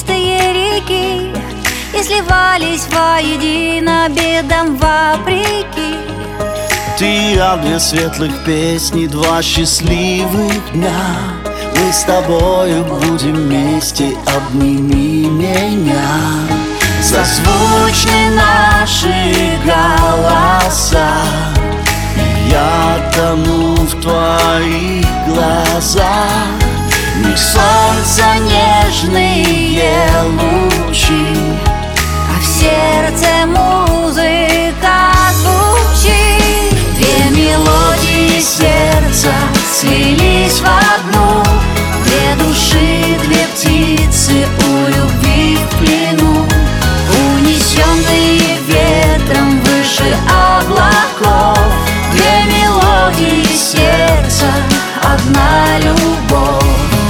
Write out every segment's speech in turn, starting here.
чистые реки и сливались воедино бедам вопреки. Ты и я, две светлых песни, два счастливых дня. Мы с тобою будем вместе, обними меня. Созвучны наши голоса, и я тону в твоих глазах. В них солнца нежные лучи, А в сердце музыка звучит. Две мелодии сердца слились в одну, две души, две птицы у любви в плену, унесенные ветром выше облаков. Две мелодии сердца, одна любовь.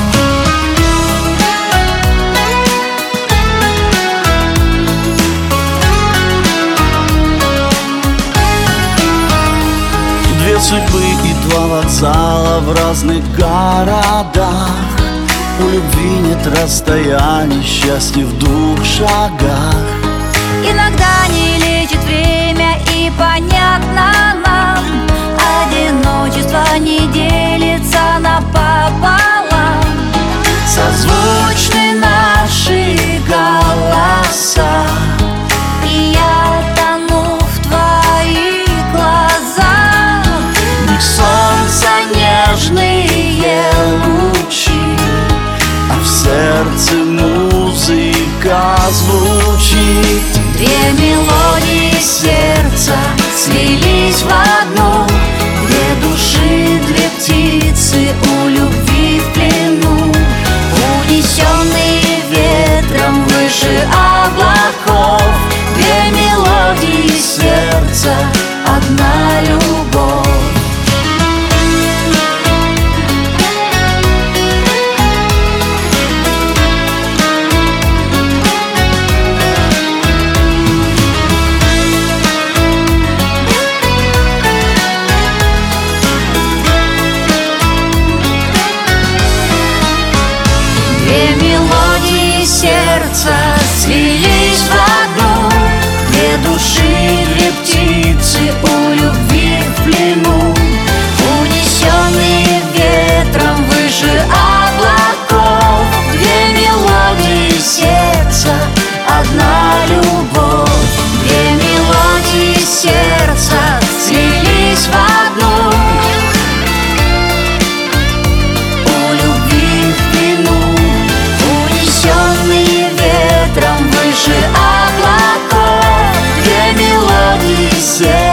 Две судьбы и два вокзала в разных городах. У любви нет расстояний, счастье в двух шагах. Иногда не лечит время, и понятно нам, одиночество не делится напополам. Созвучны наши голоса, И я тону в твоих глазах. в них солнца нежные лучи, а в сердце музыка звучит. Две мелодии сердца слились в одну, две души, две птицы у любви в плену, унесенные ветром выше облаков. Две мелодии сердца, одна любовь. Две мелодии сердца слились в одну, две души, две птицы у любви в плену, унесенные ветром выше облаков. Две мелодии сердца, одна любовь. Две мелодии сердца слились в одну, у любви в плену, унесенные ветром выше облаков. Две мелодии сердца.